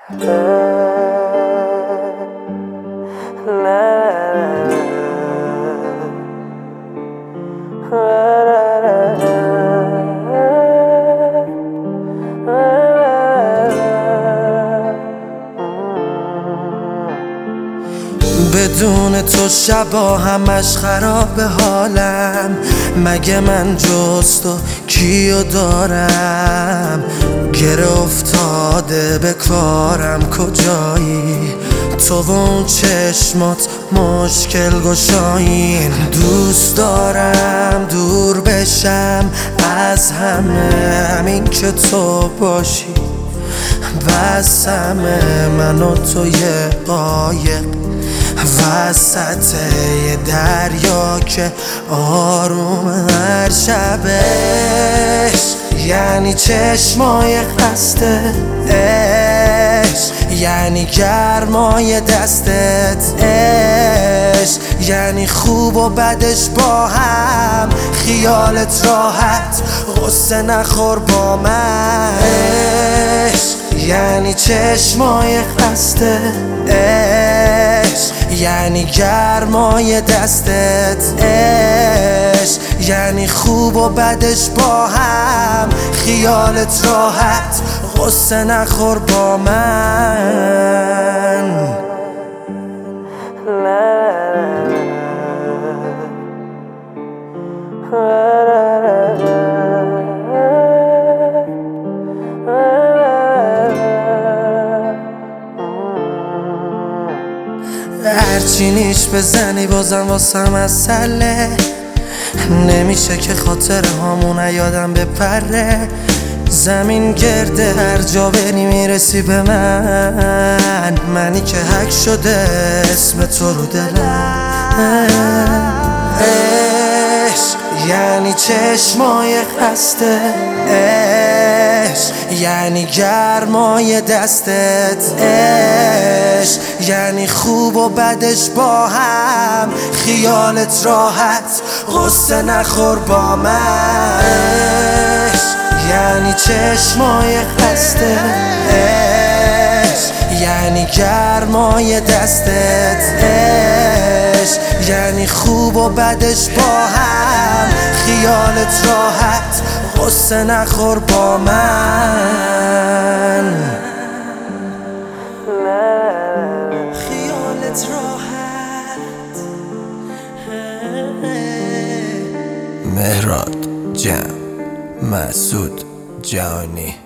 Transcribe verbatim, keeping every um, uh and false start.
بدون تو شبا همش خراب حالم. مگه من جز تو کیو دارم؟ گره افتاده به کارم کجایی؟ تو و اون چشمات مشکل گشایین. دوست دارم دور بشم از همه، همین که تو باشی واسمه. من و تو یه قایق وسط یه دریا که آروم هر شبش. یعنی چشمای خسته عشق، یعنی گرمای دستت عشق، یعنی خوب و بدش با هم. خیالت راحت غصه نخور با من عشق. یعنی چشمای خسته عشق، یعنی گرمای دستت عشق، یعنی خوب و بدش با هم. خیالت راحت غصه نخور با من. هرچی نیش بزنی بازم واسم مسئله. نمیشه که خاطر هامون یادم بپره. زمین گرده هر جا بری میرسی به من. منی که حک شده اسم تو رو دلم. عشق یعنی چشمای خسته عشق، یعنی گرمای دستت عشق، یعنی خوب و بدش با هم. خیالت راحت غصه نخور با من عشق. یعنی چشمای خسته عشق، یعنی گرمای دستت عشق، یعنی خوب و بدش با هم. خیالت راحت غصه نخور با من. خیالت راحت. مهراد جمع مسعود جهانی.